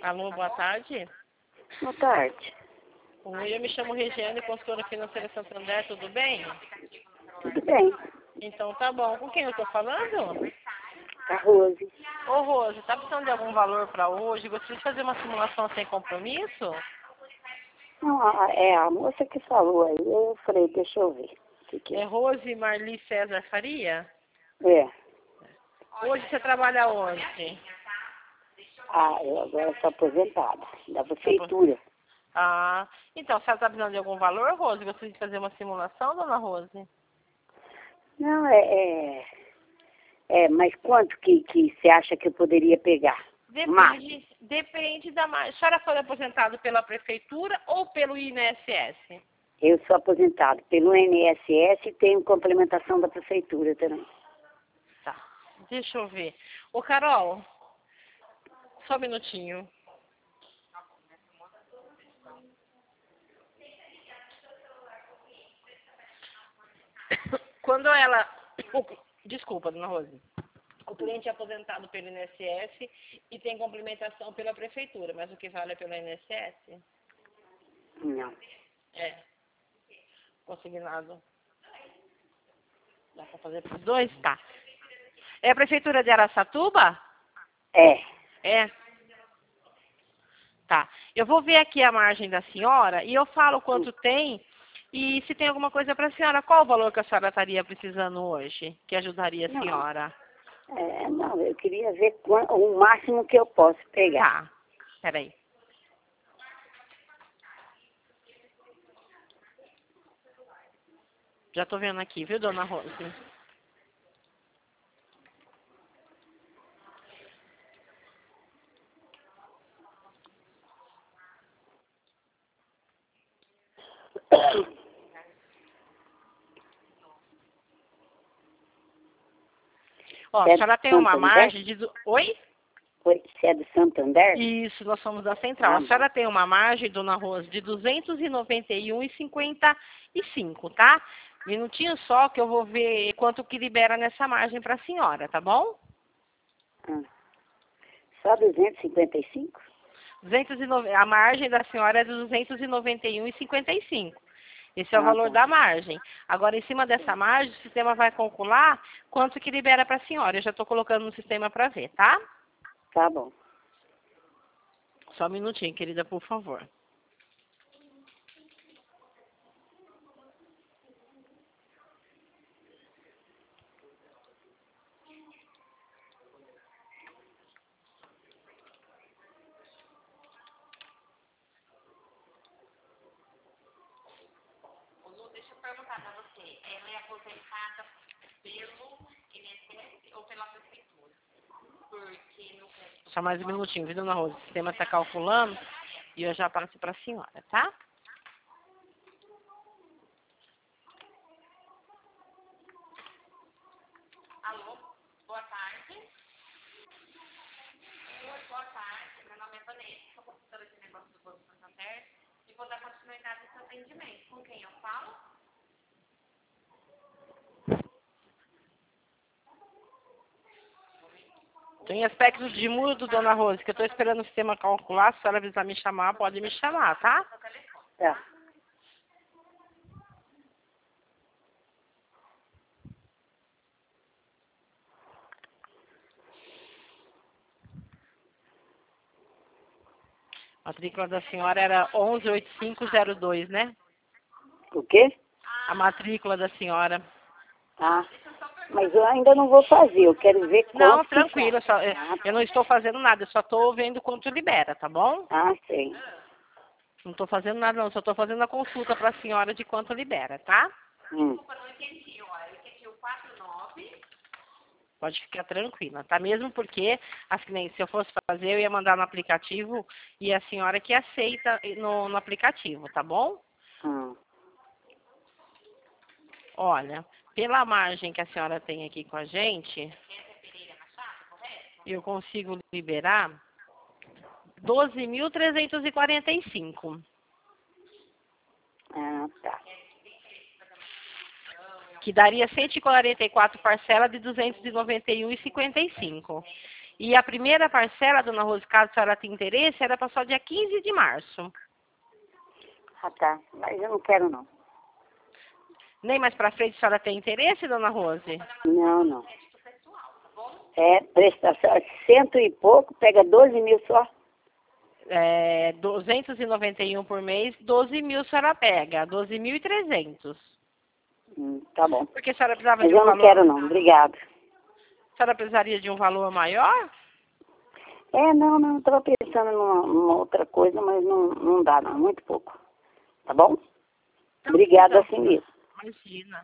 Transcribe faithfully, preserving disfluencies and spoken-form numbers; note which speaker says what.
Speaker 1: Alô, boa tarde.
Speaker 2: Boa tarde.
Speaker 1: Oi, eu me chamo Regiane, consultora financeira Santander, tudo bem?
Speaker 2: Tudo bem?
Speaker 1: Então tá bom. Com quem eu tô falando?
Speaker 2: A Rose.
Speaker 1: Ô Rose, tá precisando de algum valor para hoje? Gostaria de fazer uma simulação sem compromisso?
Speaker 2: Não, a- é a moça que falou aí. Eu falei, deixa eu ver. O que que
Speaker 1: É
Speaker 2: é?
Speaker 1: Rose Marli César Faria?
Speaker 2: É.
Speaker 1: Hoje você trabalha onde?
Speaker 2: Ah, eu agora estou aposentada. Da
Speaker 1: Tá bom.
Speaker 2: prefeitura.
Speaker 1: Ah, então, a senhora tá precisando de algum valor, Rose? Gostaria de fazer uma simulação, dona Rose?
Speaker 2: Não, é... É, é mas quanto que, que você acha que eu poderia pegar? Mais.
Speaker 1: Depende, depende da margem. A senhora foi aposentada pela prefeitura ou pelo I N S S?
Speaker 2: Eu sou aposentado pelo I N S S e tenho complementação da prefeitura também.
Speaker 1: Tá, deixa eu ver. Ô, Carol, só um minutinho. Quando ela... Desculpa, dona Rose. O cliente é aposentado pelo I N S S e tem complementação pela prefeitura, mas o que vale é pelo I N S S?
Speaker 2: Não.
Speaker 1: É. Consignado. Dá pra fazer pros dois? Tá. É a prefeitura de Araçatuba?
Speaker 2: É.
Speaker 1: É. Tá. Eu vou ver aqui a margem da senhora e eu falo quanto tem e se tem alguma coisa para a senhora. Qual o valor que a senhora estaria precisando hoje que ajudaria a
Speaker 2: Não.
Speaker 1: senhora?
Speaker 2: É, não, eu queria ver quan- o máximo que eu posso pegar.
Speaker 1: Tá. Peraí. Já tô vendo aqui, viu, dona Rose? Ó, a
Speaker 2: Você é
Speaker 1: senhora
Speaker 2: do
Speaker 1: tem uma
Speaker 2: Santander?
Speaker 1: margem de... du- Oi?
Speaker 2: Oi, você é do Santander?
Speaker 1: Isso, nós somos da Central.
Speaker 2: Ah,
Speaker 1: A senhora tem uma margem, dona Rose, de duzentos e noventa e um reais e cinquenta e cinco, tá? Minutinho só que eu vou ver quanto que libera nessa margem para a senhora, tá bom?
Speaker 2: Ah. Só duzentos e cinquenta e cinco?
Speaker 1: duzentos e noventa, a margem da senhora é de duzentos e noventa e um reais e cinquenta e cinco. Esse é o
Speaker 2: Ah,
Speaker 1: valor
Speaker 2: tá.
Speaker 1: da margem. Agora, em cima dessa margem, o sistema vai calcular quanto que libera para a senhora. Eu já estou colocando no sistema para ver, tá?
Speaker 2: Tá bom.
Speaker 1: Só um minutinho, querida, por favor. Deixa eu perguntar para você. Ela é aposentada pelo I N S S ou pela prefeitura? Porque no... Só mais um minutinho, viu, dona Rosa? O sistema está calculando e eu já passo para a senhora, tá? Alô, boa tarde. Oi, boa tarde. Meu nome é Vanessa, sou consultora de negócios do Banco Santander e vou dar continuidade nesse atendimento. Com quem eu falo? Tem aspectos de mudo, dona Rose, que eu estou esperando o sistema calcular. Se a senhora precisar me chamar, pode me chamar, tá?
Speaker 2: Tá.
Speaker 1: A matrícula da senhora era onze oito cinco zero dois, né?
Speaker 2: O quê?
Speaker 1: A matrícula da senhora.
Speaker 2: Ah, mas eu ainda não vou fazer. Eu quero ver
Speaker 1: Não,
Speaker 2: quanto que
Speaker 1: tranquilo. Eu,
Speaker 2: faz.
Speaker 1: só-
Speaker 2: Ah,
Speaker 1: eu não estou fazendo nada. Eu só estou vendo quanto libera, tá bom?
Speaker 2: ah, sei.
Speaker 1: Não estou fazendo nada, não. Só estou fazendo a consulta para a senhora de quanto libera, tá?
Speaker 2: Hum.
Speaker 1: Pode ficar tranquila, tá? Mesmo porque, assim, se eu fosse fazer, eu ia mandar no aplicativo e a senhora que aceita no, no aplicativo, tá bom?
Speaker 2: Hum.
Speaker 1: Olha, pela margem que a senhora tem aqui com a gente, eu consigo liberar doze mil trezentos e quarenta e cinco.
Speaker 2: Ah, tá.
Speaker 1: Que daria cento e quarenta e quatro parcelas de duzentos e noventa e um reais e cinquenta e cinco. E a primeira parcela, dona Rose, caso a senhora tenha interesse, era para só dia quinze de março.
Speaker 2: Ah, tá. Mas eu não quero, não.
Speaker 1: Nem mais para frente a senhora tem interesse, dona Rose?
Speaker 2: Não, não. É, prestação, cento e pouco, pega doze mil só.
Speaker 1: É, duzentos e noventa e um por mês, doze mil a senhora pega, doze mil e trezentos.
Speaker 2: Hum, tá bom.
Speaker 1: Porque a senhora precisava
Speaker 2: Mas
Speaker 1: de um
Speaker 2: eu não
Speaker 1: valor...
Speaker 2: quero, não. Obrigado.
Speaker 1: A senhora precisaria de um valor maior?
Speaker 2: É, não, não. Estava pensando numa, numa outra coisa, mas não, não dá, não. Muito pouco. Tá bom?
Speaker 1: Então,
Speaker 2: Obrigada
Speaker 1: então,
Speaker 2: assim mesmo.
Speaker 1: imagina.